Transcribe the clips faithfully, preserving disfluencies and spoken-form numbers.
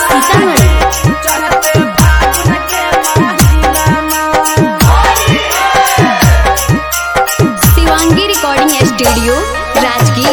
Shivangi recording studio Rajgir.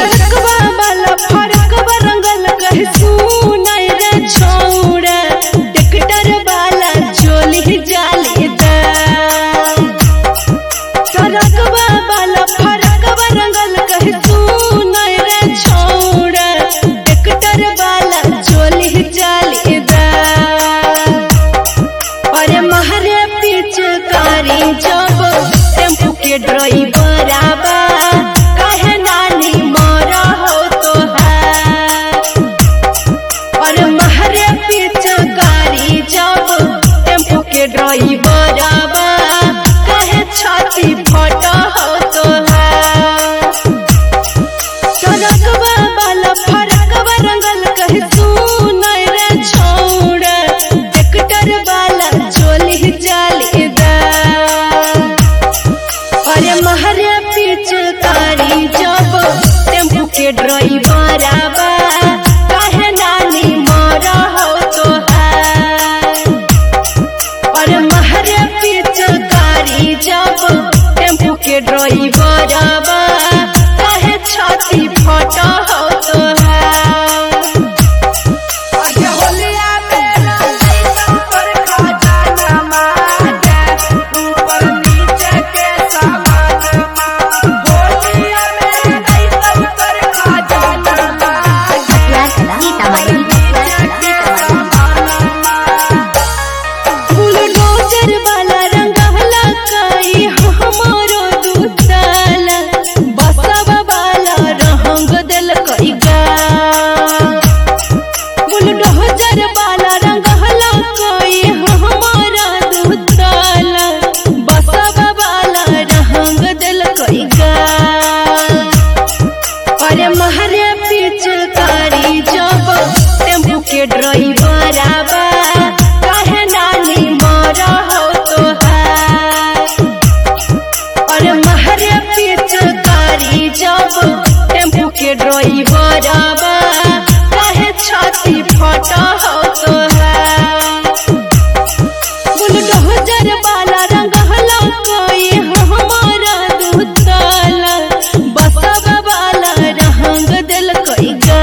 Driver कहे नानी मोरा हो तो है और महरे पीछे गाड़ी जब टेम्पो के ड्राइवर कहे छाती फटा हो तो है सड़कवा वाला फरकवा रंगल कहे सुन रे छोड़ा ट्रैक्टर वाला चोली जालीदार अरे महरे पीछे कारी जब टेम्पो के ड्राइवर कहे नानी मोरा हो तो है और महरे पीछे कारी जब टेम्पो के ड्राइवर कहे छाती फटा हो तो है। अरे महरे पीछे कारी जब टेम्पो के ड्राइवर कहे नानी मोरा हो तो है और महरे पीछे कारी जब टेम्पो के ड्राइवर कहे छाती फटा हो तो है। बुलडोजर वाला रंग हला कोई हमारा दूताला बसवा वाला रंग दिल कोई गा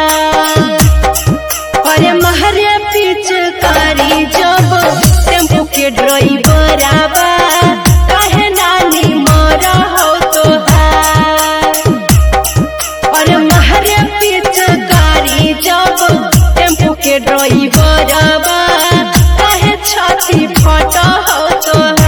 अरे महरे पीछे कारी जब टेम्पो के ड्राइवर कहे नानी मोरा हो तो है और महरे पीछे कारी जब टेम्पो के ड्राइवर कहे छाती फटा हो तो है।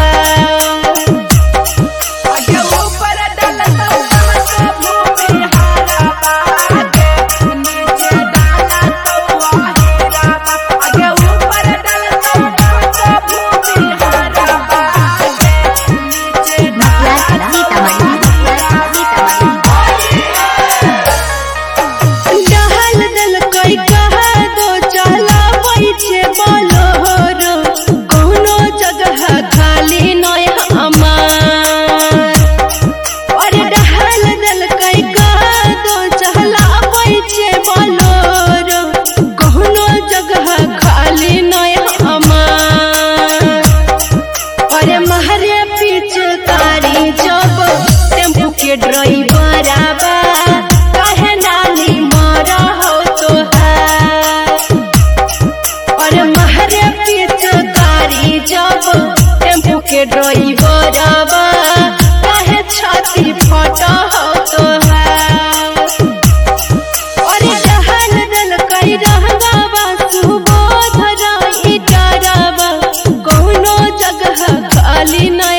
ड्राइवर कहे नानी मोरा हो तो है और महरे पीछे कारी जब टेम्पो के ड्राइवर कहे छाती फटा हो तो है और जहल दिल कई रहगावा सुबोध राई डरावा कोनो जगह खाली नहीं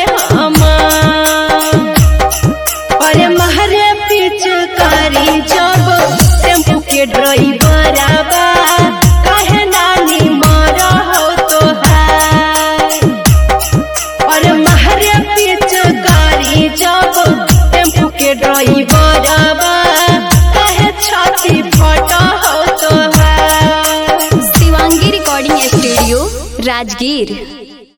महरे पीछे कारी जब टेम्पो के ड्राइवर कहे नानी मोरा हो तो है और महरे पीछे कारी जब टेम्पो के ड्राइवर कहे छाती फटा हो तो है। Shivangi recording studio Rajgir.